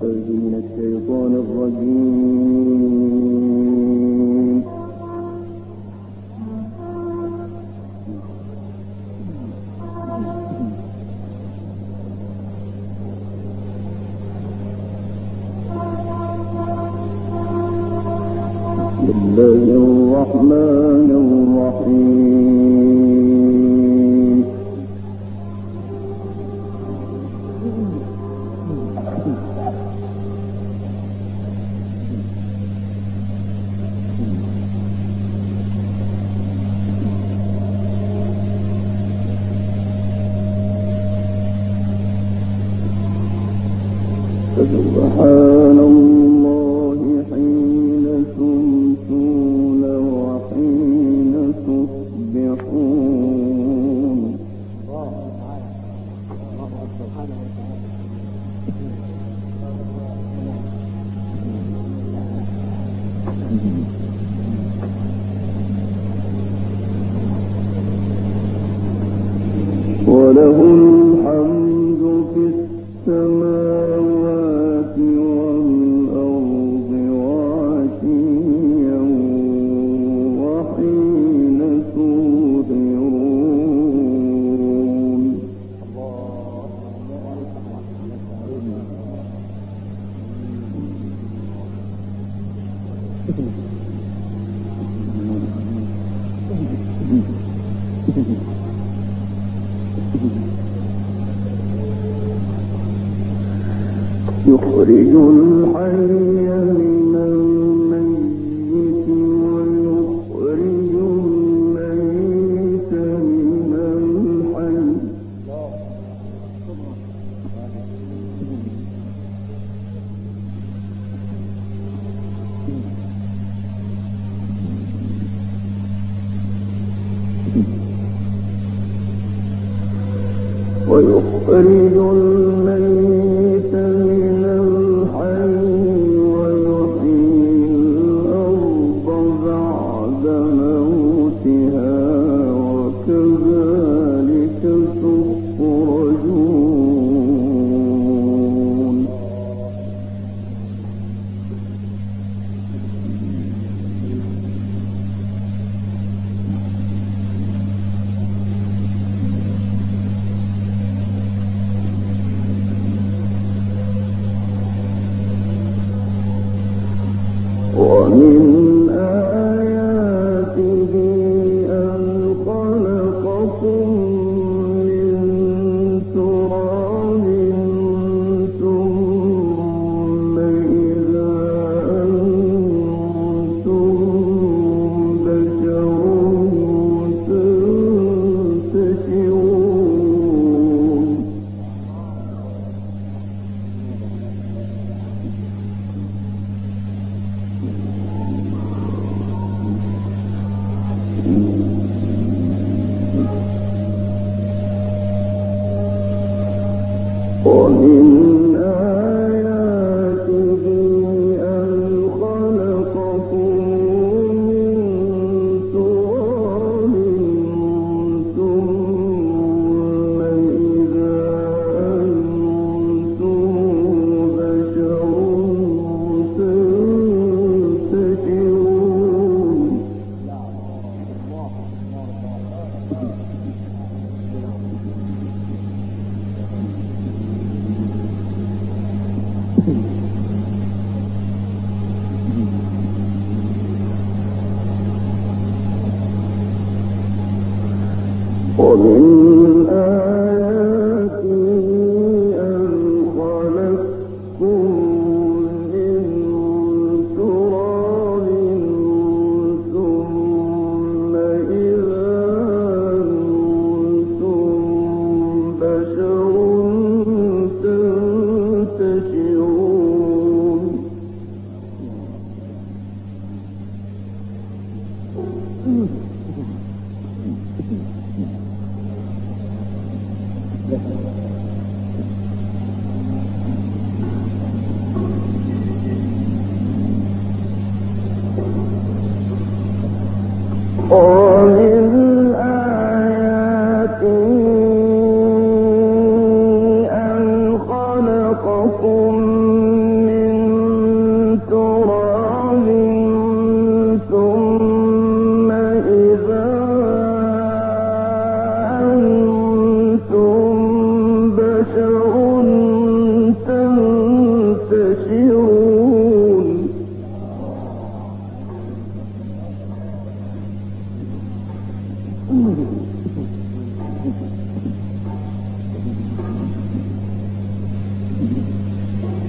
من الشيطان الرجيم. بسم الله الرحمن الرحيم. سبحان الله حين تمسون وحين تصبحون. وله الحمد في السماوات والأرض وعشيا وحين تظهرون. يخرج الحي من الميت ويخرج الميت من الحي. ويخرج الميت من الحي ويحيي الأرض بعد موتها وكذلك تخرجون. ومن آياته أن خلقكم من تراب ثم إذا أنتم بشر تنتشرون. ومن آياته أن خلقكم من تراب ثم إذا أنتم بشر تنتشرون. ومن آياته أن خلقكم من تراب ثم إذا أنتم بشر تنتشرون. ومن آياته أن خلقكم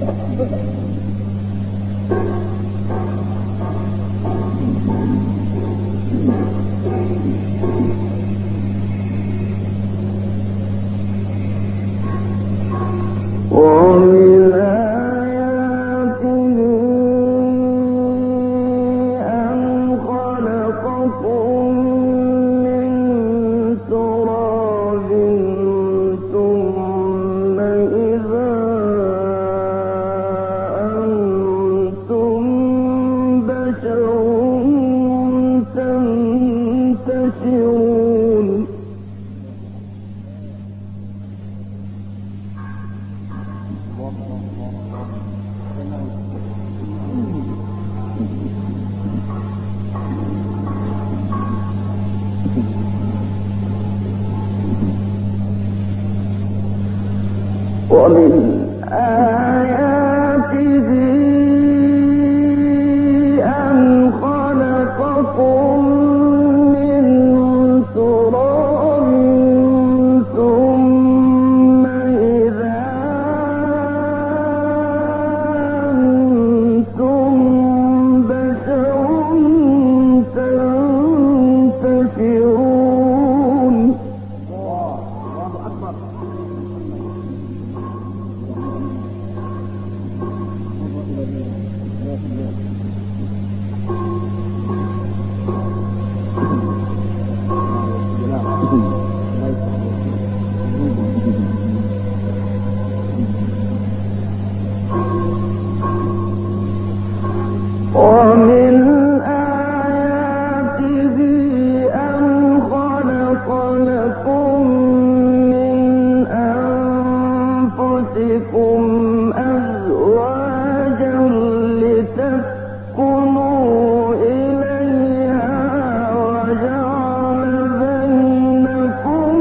ومن آياته أن خلقكم من تراب ثم إذا أنتم بشر تنتشرون. ومن آياته أن خلق لكم من أنفسكم أزواجا لتسكنوا إليها وجعل بينكم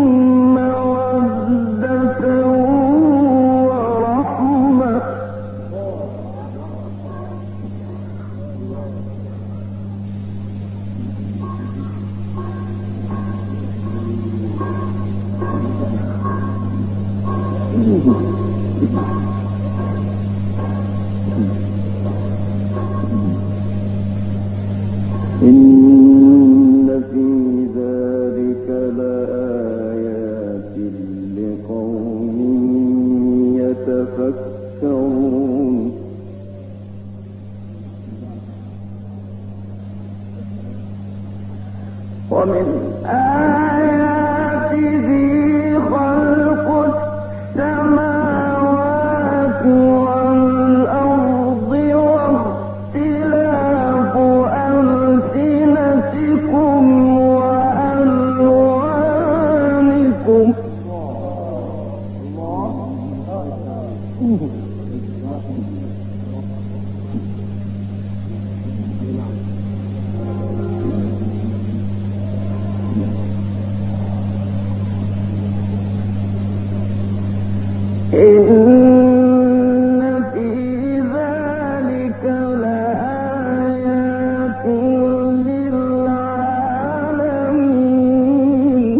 مودة ورحمة. إن في ذلك لآيات لقوم يتفكرون. ومن آياته خلق السماوات والأرض واختلاف ألسنتكم وألوانكم. إن في ذلك لآيات للعالمين.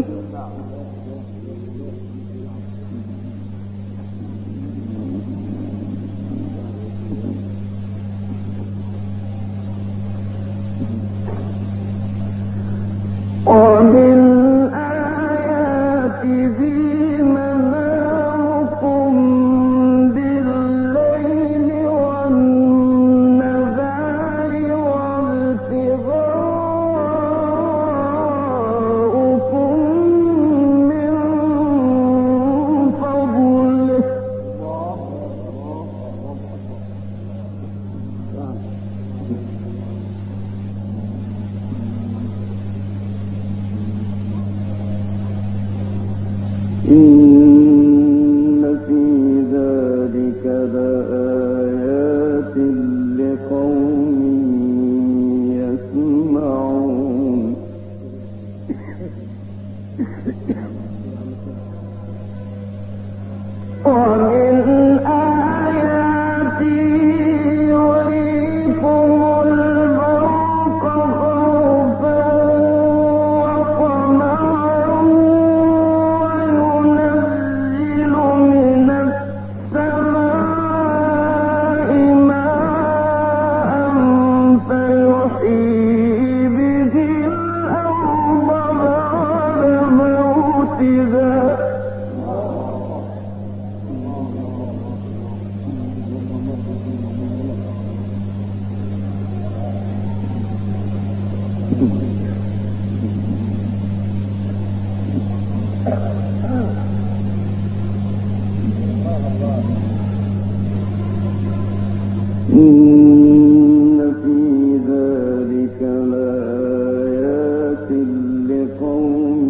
إن في ذلك لآيات لقوم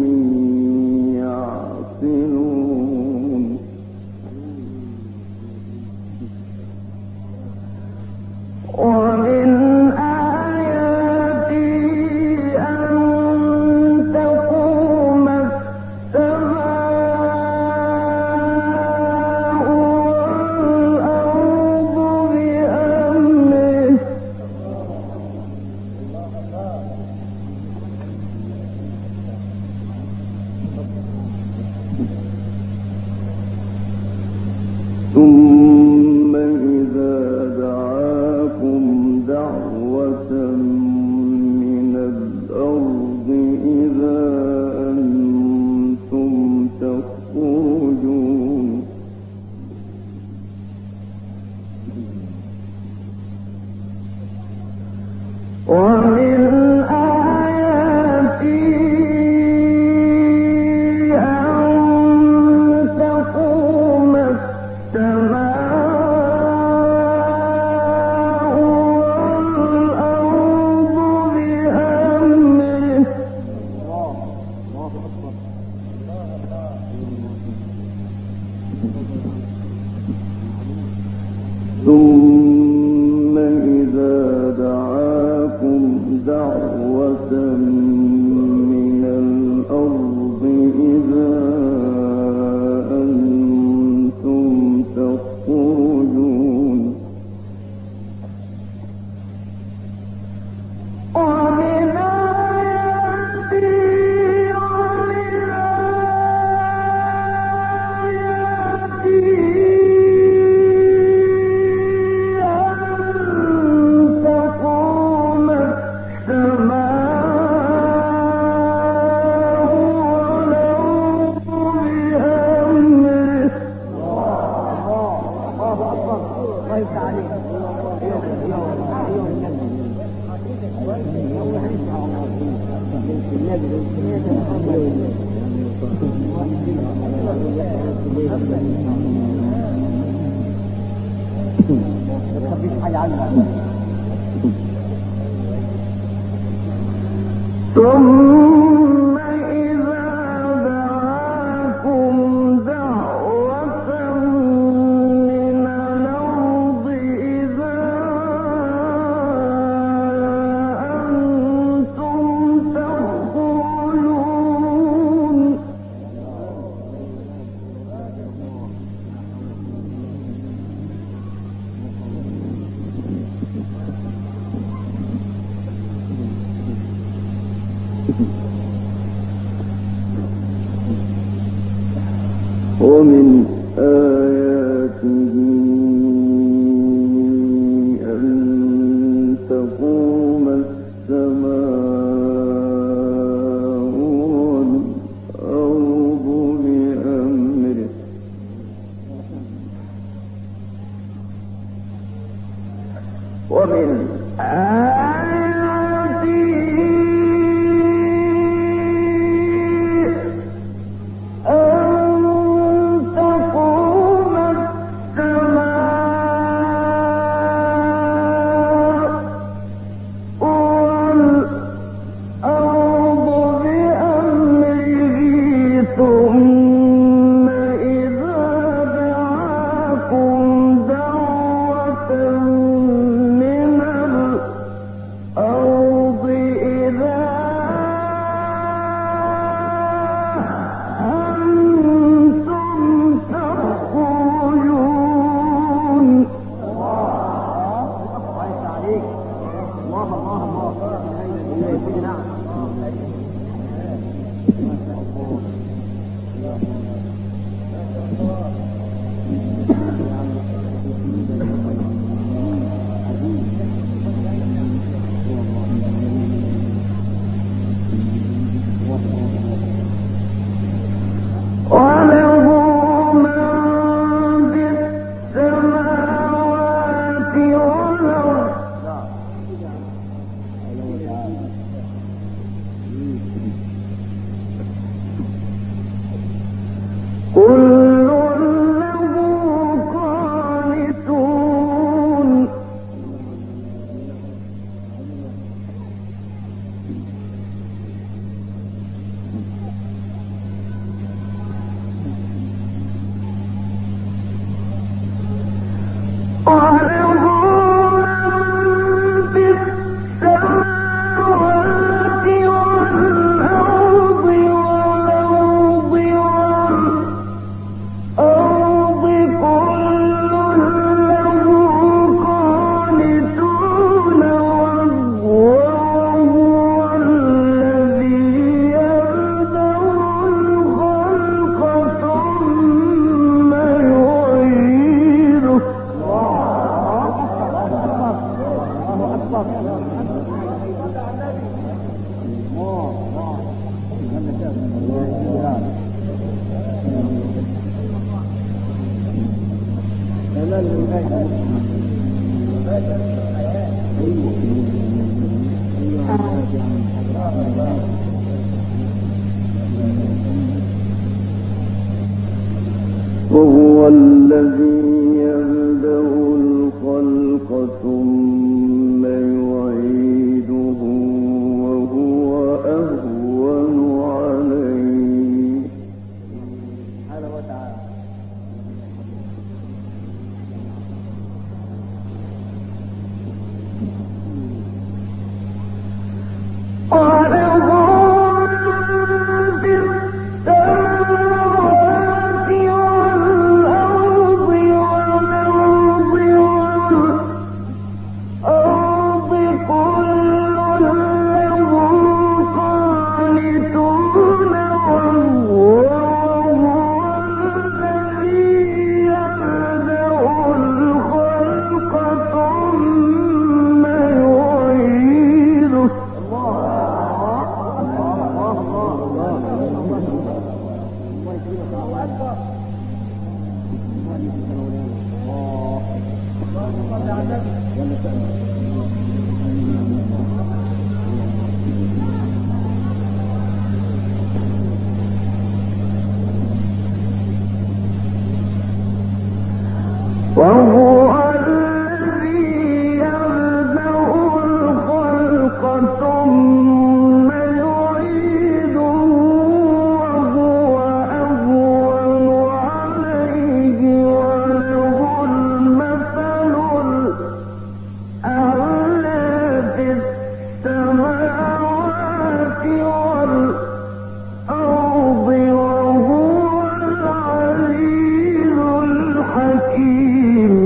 يعقلون ومن آياته أن تقوم السماء والأرض بأمره ثم إذا دعاكم دعوة من الأرض إذا أنتم تخرجون ومن آياته أن تقوم السماء والأرض بأمره ثم إذا دعاكم دعوة من الأرض إذا أنتم تخرجون ومن آياته أن تقوم السماء والأرض بأمره ثم إذا دعاكم دعوة من الأرض إذا أنتم تخرجون ومن آياته أن تقوم السماء والأرض بأمره ومن وهو الذي يبدأ الخلق ثم يعيده وهو أهون عليه. هذا هو تعالى. وهو الذي يبدأ الخلق ثم يعيده وهو أهون عليه وله المثل الأعلى في السماوات والأرض وهو العزيز الحكيم.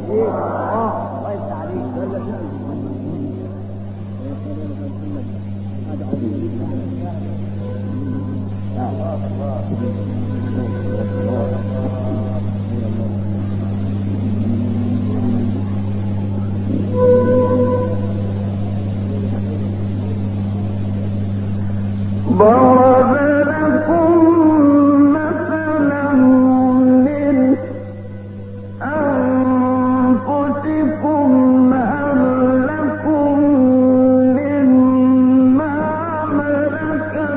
ضرب لكم مثلا من أنفسكم هل لكم مما ملكت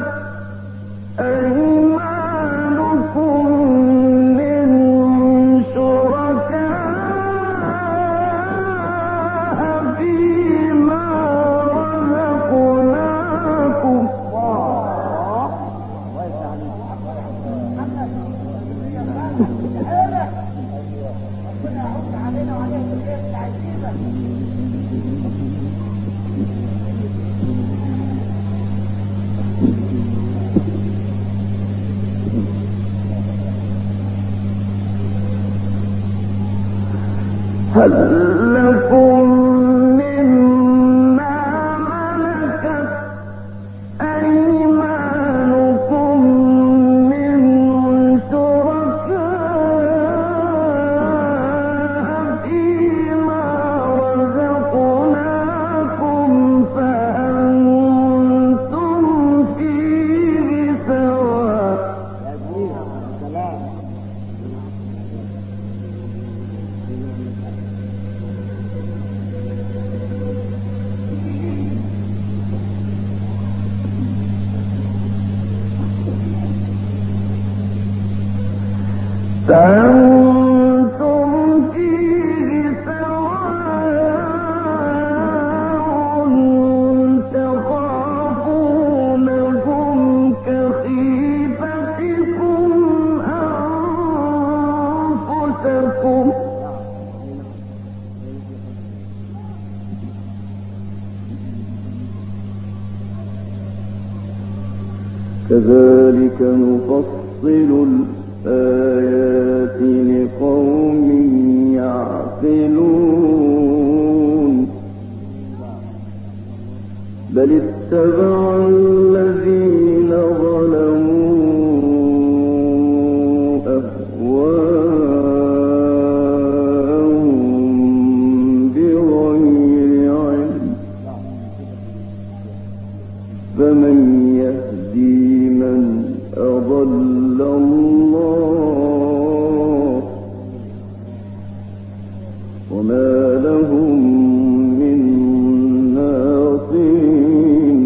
أيمانكم من شركاء فيما رزقناكم. هل لكم مما ملكت أيمانكم من شركاء فيما رزقناكم فأنتم فيه سواء. فأنتم فيه سواء تخافونهم كخيفتكم أنفسكم كذلك نفصل الآيات لقوم يعقلون بل اتبع الذين ظلموا أهواءهم بغير علم فمن يهدي من أضل الله وما لهم من ناصرين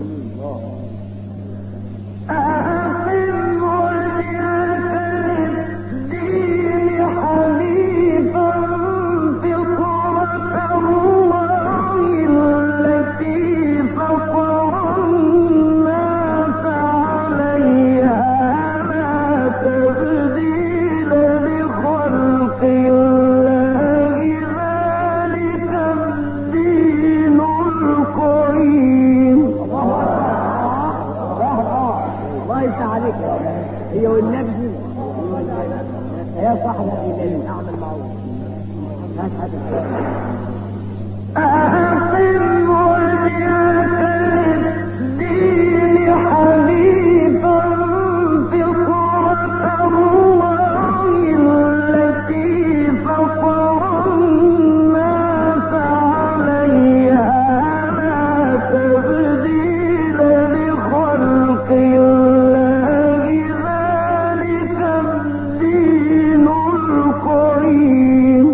هي والنبي يا صاحب الإيمان أعمل معروف هات أقم وجهك للدين حنيفا فطرة الله التي فطر الناس عليها لا تبديل لخلق الله ذلك الدين القيم.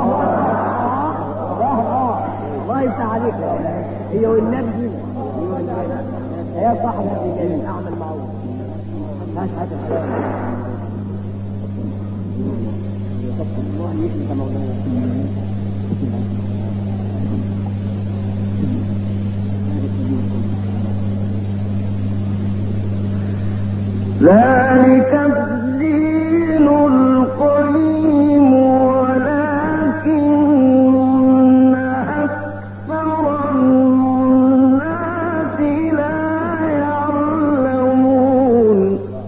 الله يفتح عليك هي والنبي يا صاحب الرجال اعمل معروف هات الله يكرمك مولانا ذلك الدين القيم ولكن أكثر الناس لا يعلمون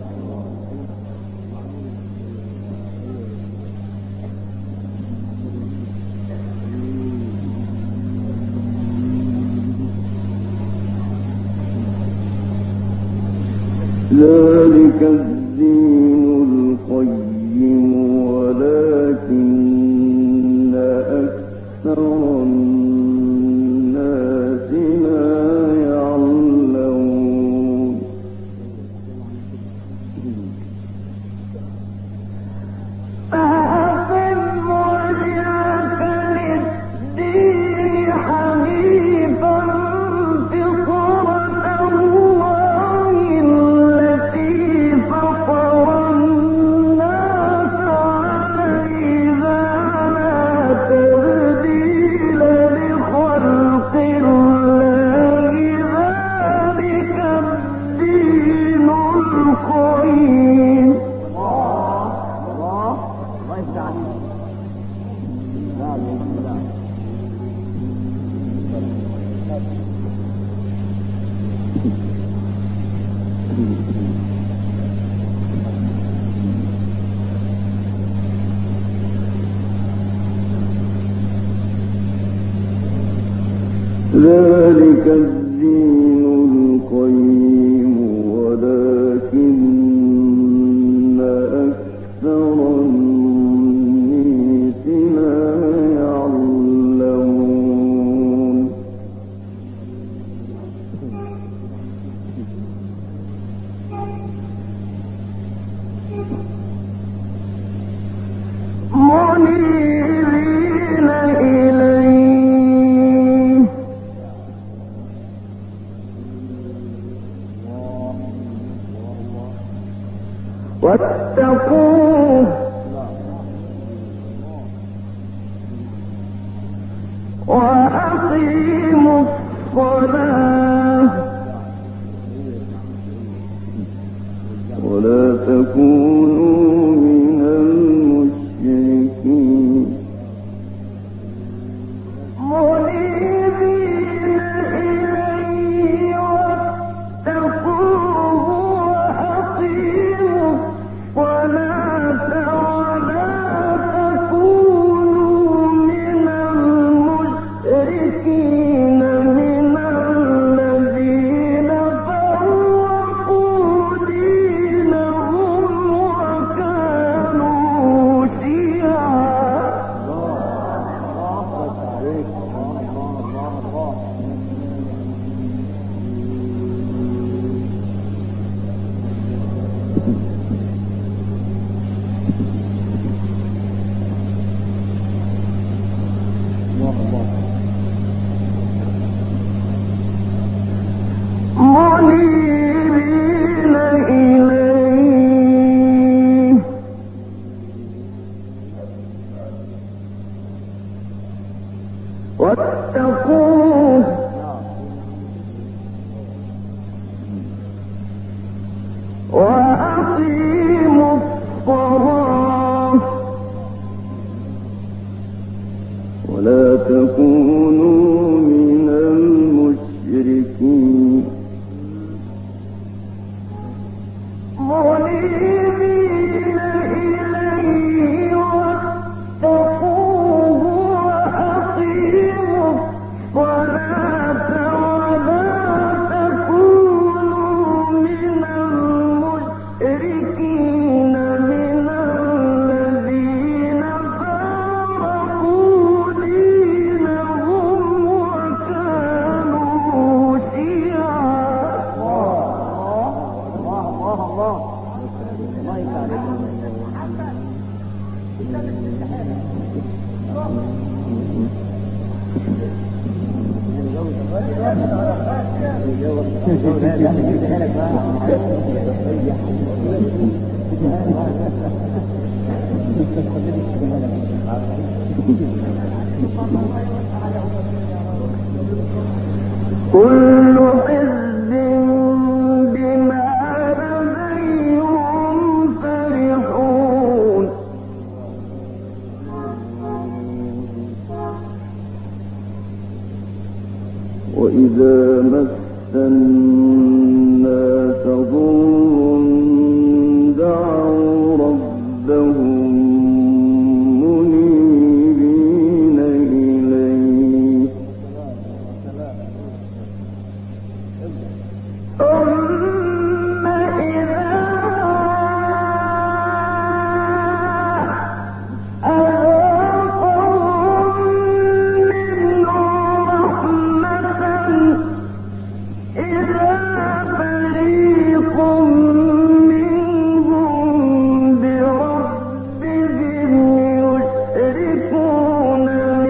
ذلك الدين القيم ولكن أكثر الناس لا يعلمون أقم وجهك للدين حنيفا فطرة الله التي فطر الناس عليها لا تبديل لخلق الله ذلك الدين القيم. الله يفتح ذلك الدين القيم ولكن أكثر الناس لا يعلمون منيبين إليه واتقوه وأقيموا الصلاة ولا تكونوا من المشركين منيبين إليه واتقوه منيبين إليه واتقوه وأقيموا الصلاة ولا تكونوا من المشركين منيبين إليه واتقوه وأقيموا الصلاة ولا تكونوا من المشركين من الذين فارقوا دينهم وكانوا شيعا. كل حزب بما لديهم فرحون. وإذا مس الناس ضر دعوا ربهم منيبين إليه ثم إذا أذاقهم منه رحمة إذا فريق منهم بربهم يشركون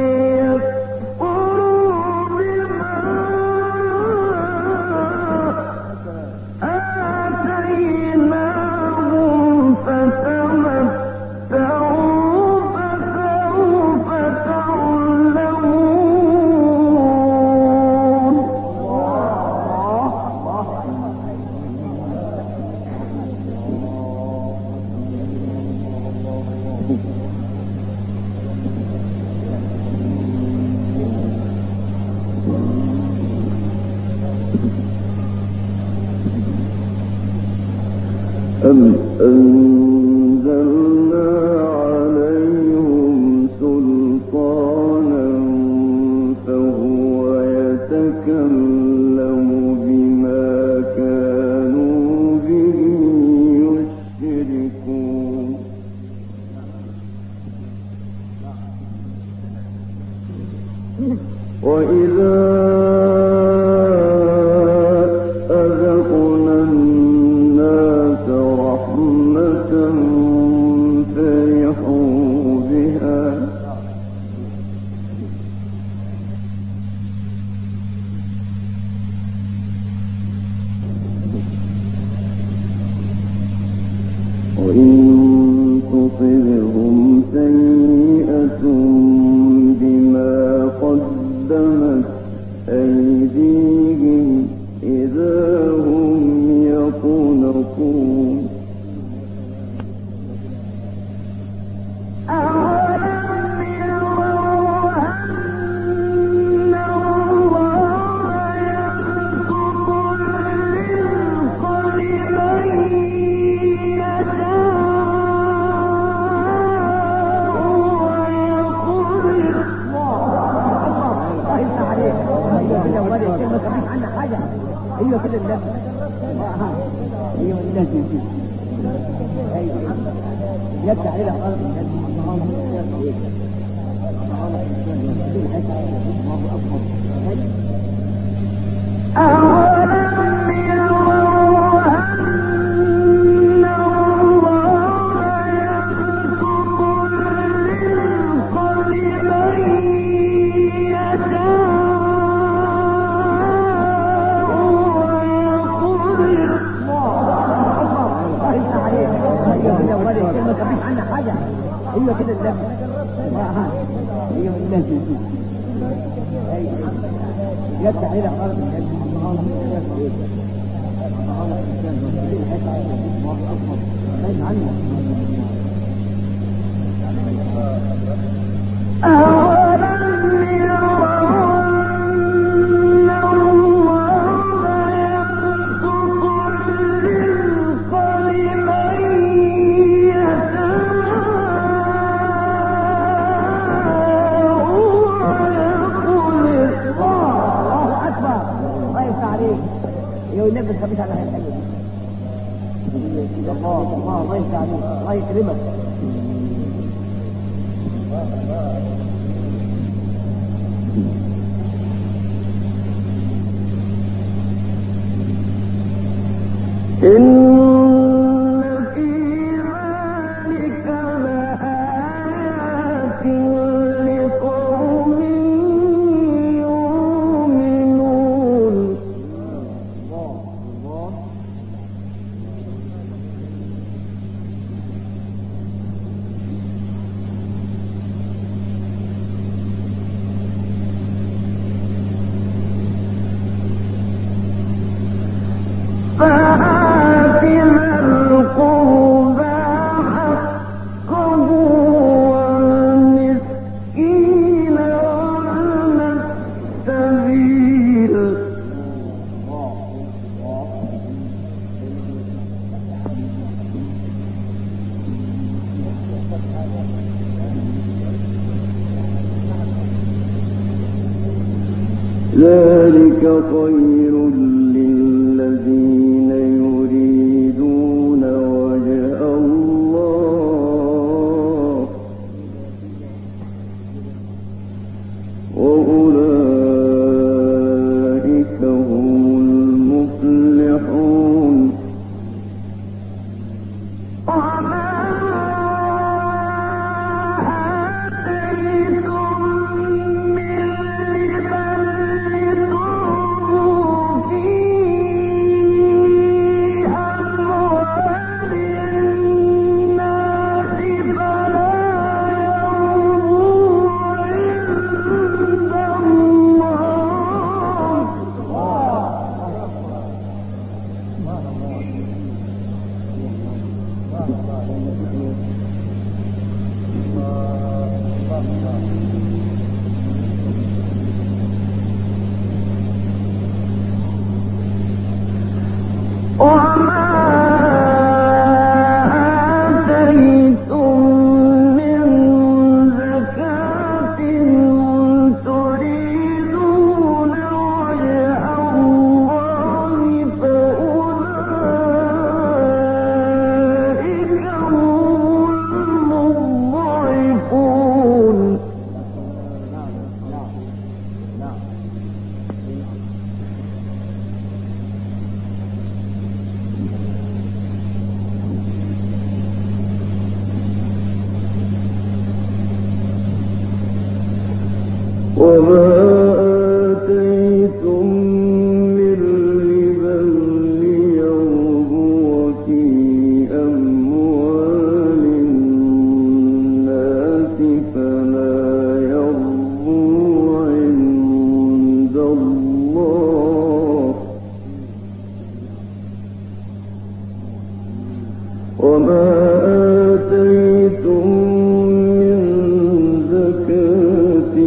ليكفروا بما آتيناهم فتمتعوا فسوف تعلمون. أم أنزلنا عليهم سلطانا فهو يتكلم بما كانوا به يشركون وإذا أذقنا الناس رحمة فرحوا بها وإن تصبهم سيئة بما قدمت أيديهم إذا هم يقنطون أولم يروا أن الله يبسط الرزق لمن يشاء ويقدر. ايوه كده الناس ايوه الناس يفتح علينا خالص أولم يروا أن الله يبسط الرزق لمن ايوه الناس يفتح الى خالص والنبي الخبيث على هذه الحاجه دي الله يفتح عليك الله يكرمك ذلك خير للذين يريدون وجه الله وأولئك هم المفلحون وما آتيتم من ربا ليربو في أموال الناس فلا يربو عند الله وما آتيتم من زكاة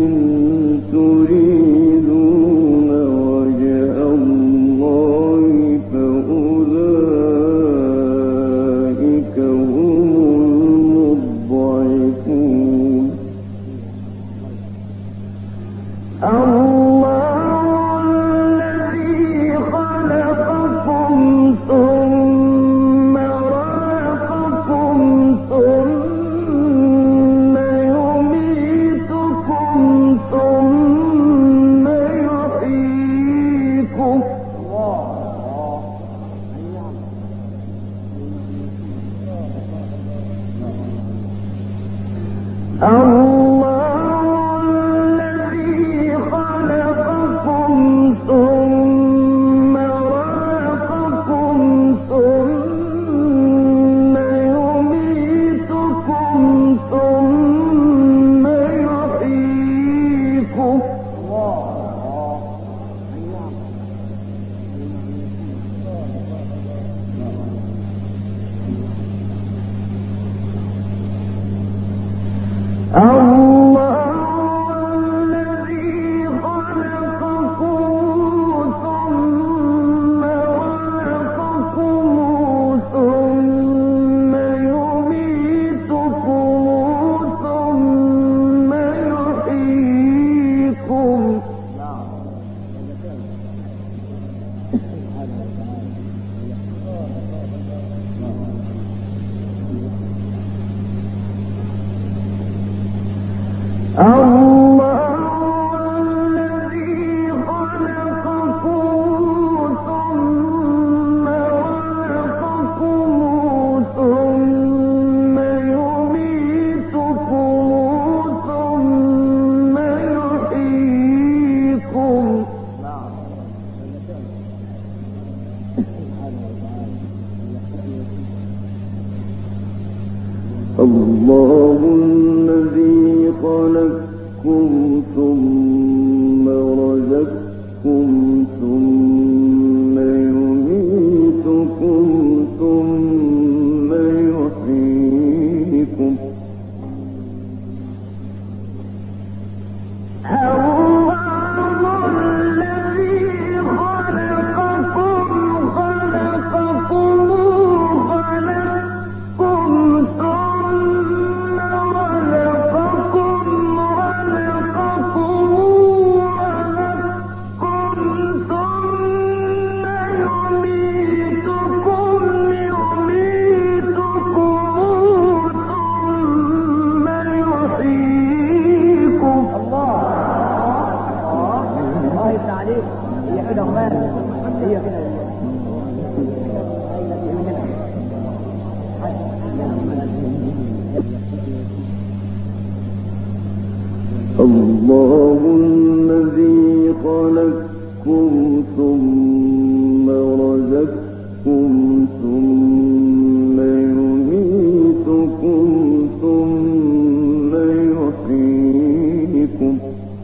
تريدون وجه الله فأولئك هم المضعفون الله الذي خلقكم ثم رزقكم ثم يميتكم ثم يحييكم الله الذي خلق الله الذي خلقكم ثم رزقكم ثم يميتكم ثم يحييكم الله الذي خلقكم ثم رزقكم ثم يميتكم ثم يحييكم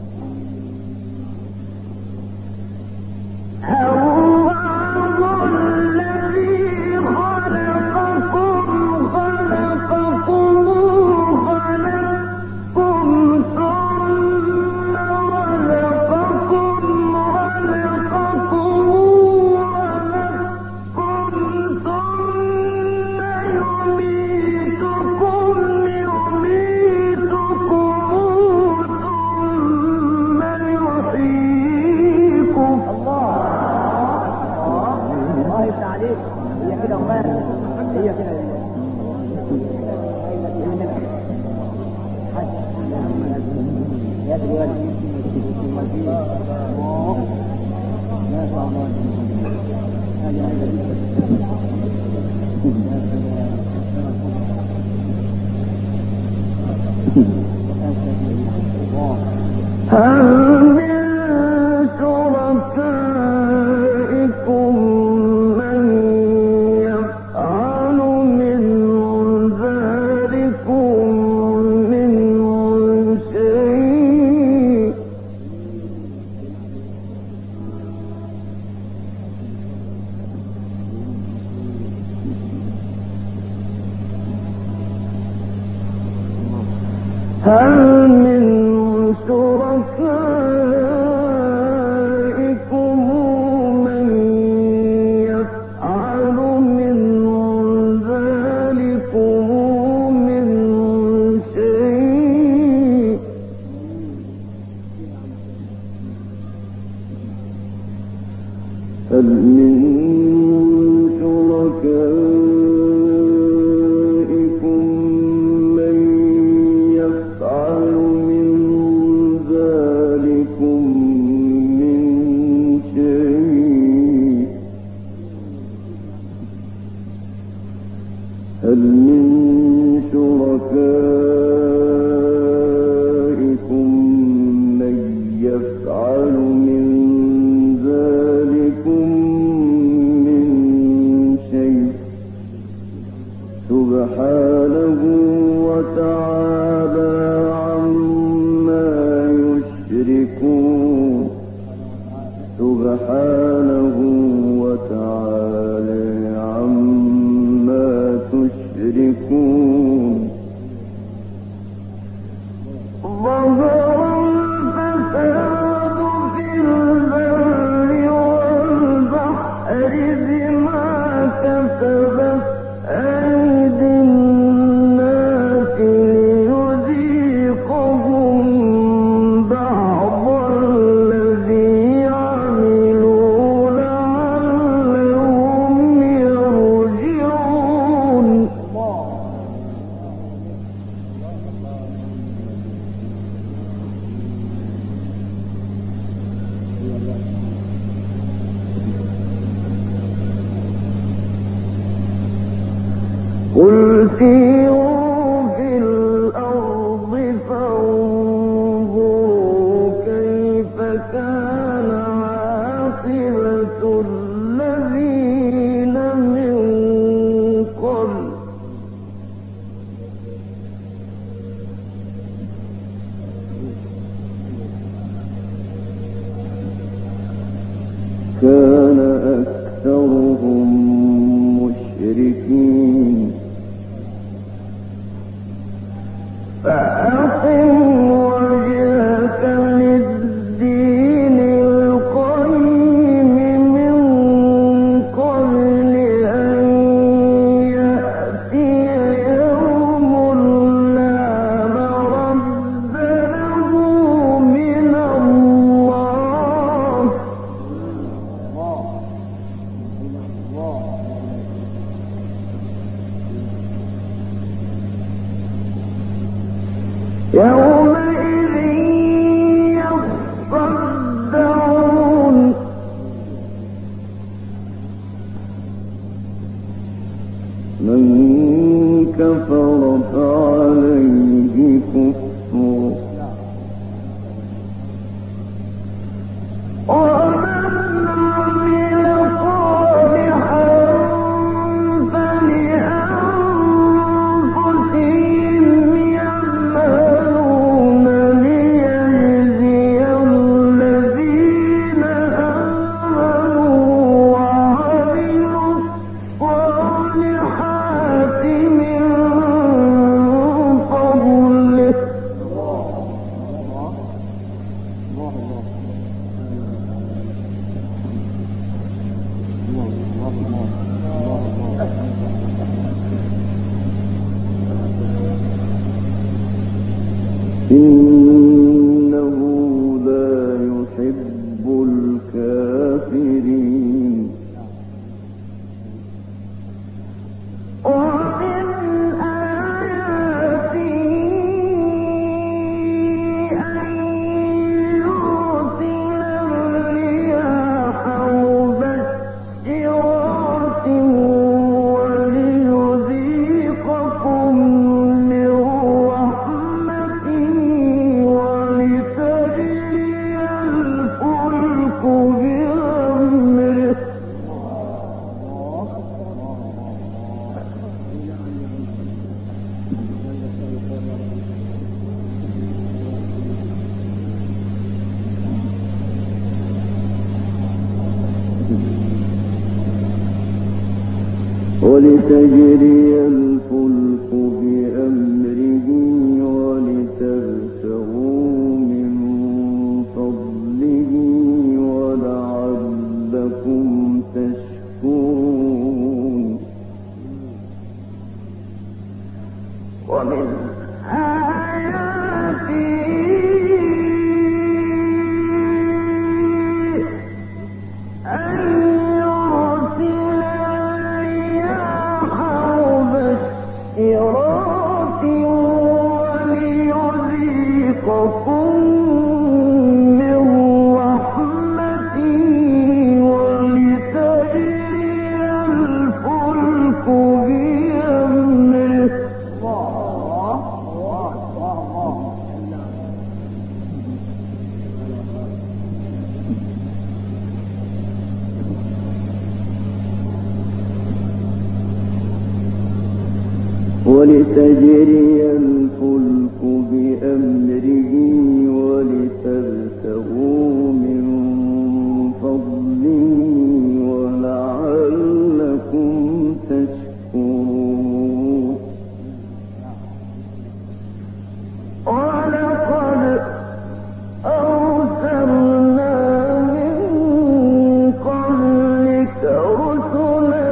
هل من شركائكم من يفعل من ذلكم من شيء هل من شركائكم من يفعل من ذلكم من شيء هل من شركائكم من يفعل من ذلكم من شيء سبحانه وتعالى عما يشركون سبحانه وتعالى عما تشركون ظهر الفساد في البر والبحر بما كسبت أيدي الناس ليذيقهم بعض الذي عملوا لعلهم يرجعون قل سيروا في الأرض فانظروا كيف كان عاقبة الذين من قبل إنه لا يحب الكافرين ومن آياته أن يرسل الرياح مبشرات وليذيقكم من رحمته ولتجري الفلك بأمره ولتجري الفلك بأمره ولتبتغوا من فضله ولعلكم تشكرون ومن آياته أن يرسل الرياح مبشرات وليذيقكم من رحمته ولتجري الفلك بأمره ولتجري الفلك بأمره ولتبتغوا من فضله ولعلكم تشكرون ولقد أرسلنا من قبلك رسلا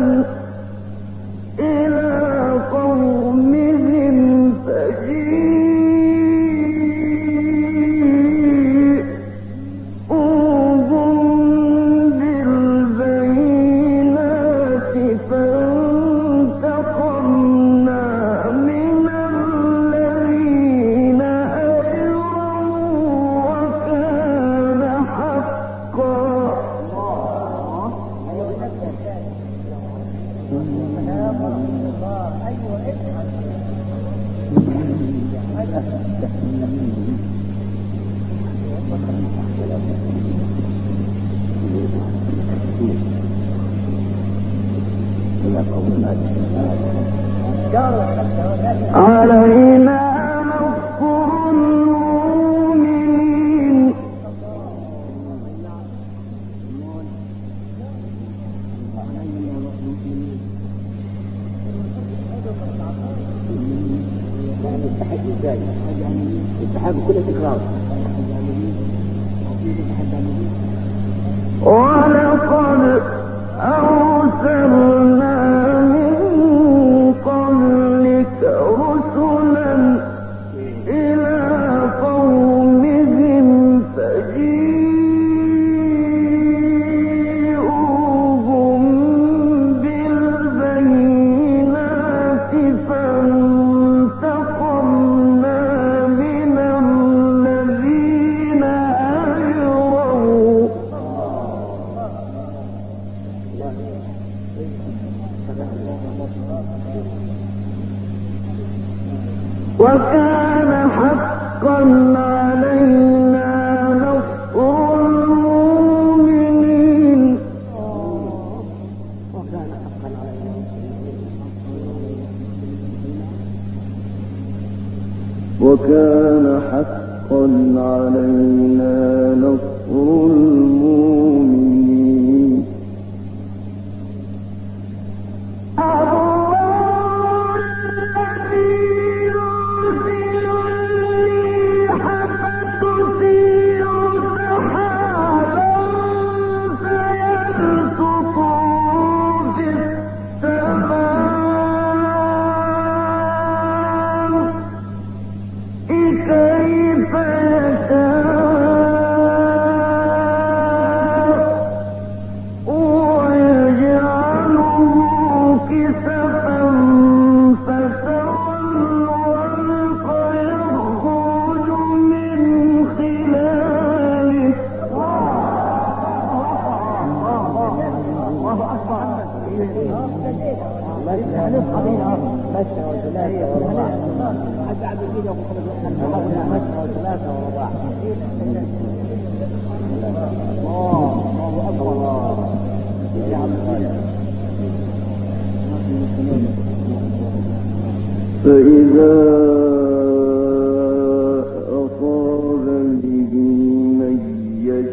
إلى قومهم فجيءوا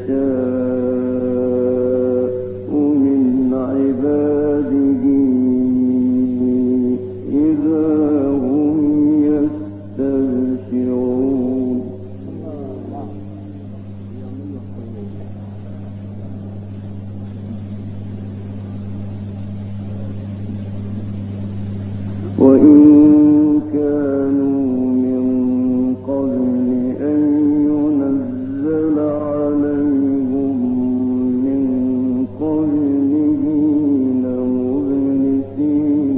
يشاء من عباده إذا هم يستبشرون وإن كانوا من قبل أن ينزل عليهم من قبله لمبلسين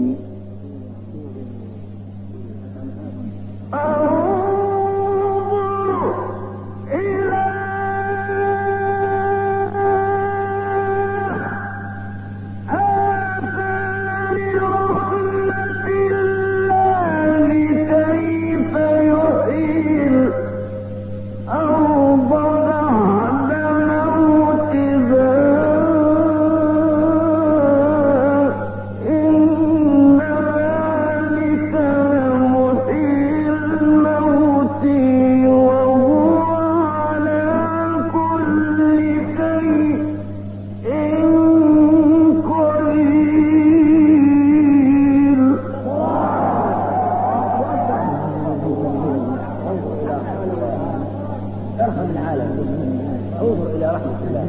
ارحم العالم، انظر الى رحمه الله.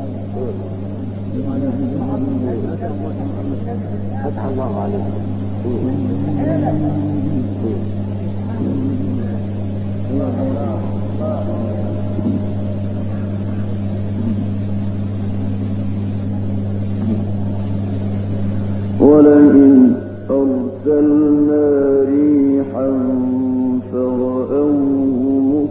فتح الله عليك. ولئن أرسلنا ريحا فرأوه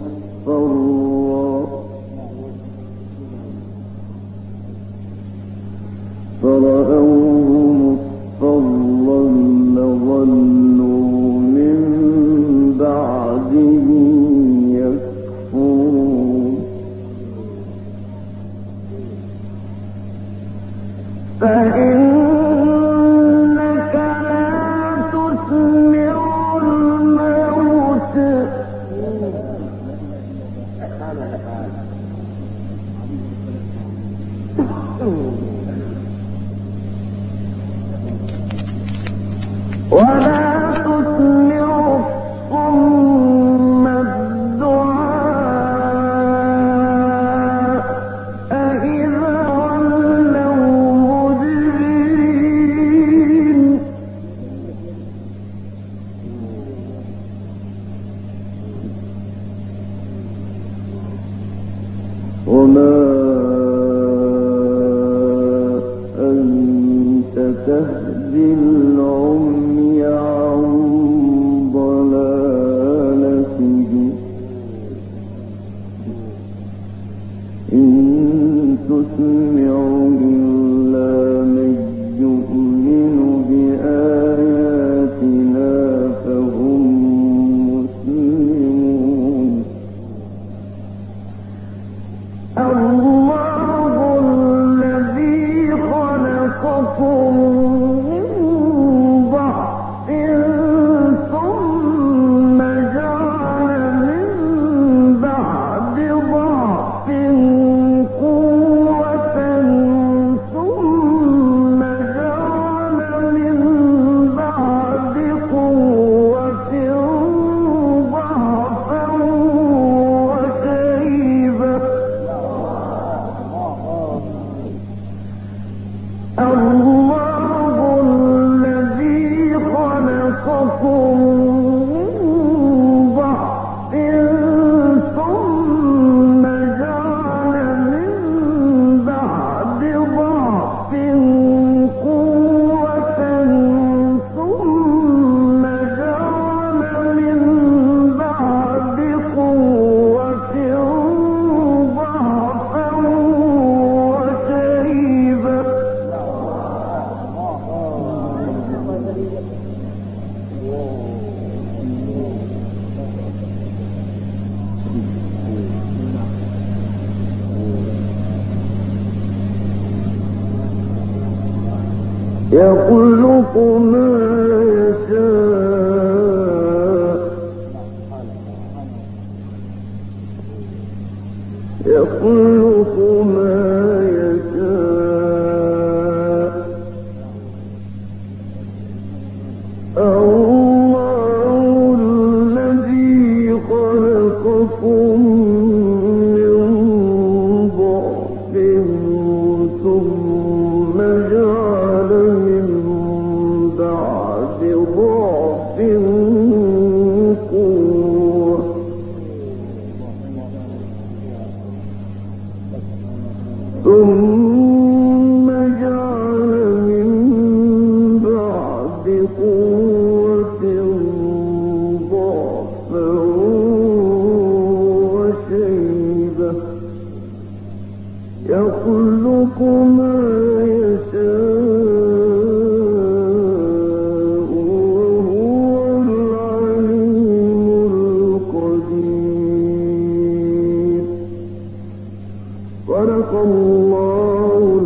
مصفرا لظلوا من بعده يكفرون فإنك لا تسمع الموت ولا تسمع الصم الدعاء إذا ولوا مدبرين وما أنت تهدي العمي عن ضلالته إن تسمع إلا من يؤمن بآياتنا فهم مسلمون الله الذي خلقكم من ضعف ثم جعل من بعد ضعف قوة ثم جعل من بعد قوة ضعفا وشيبة الله الذي خلقكم من ضعف ثم جعل من بعد ضعف قوة ثم جعل من بعد قوة ضعفا وشيبة يخلق ما يشاء يخلق ما يشاء الله الذي خلقكم من ضعف ثم جعل من بعد ضعف قوة ثم جعل من بعد قوة ضعفا وشيبة يخلق ما يشاء وهو العليم القدير صدق الله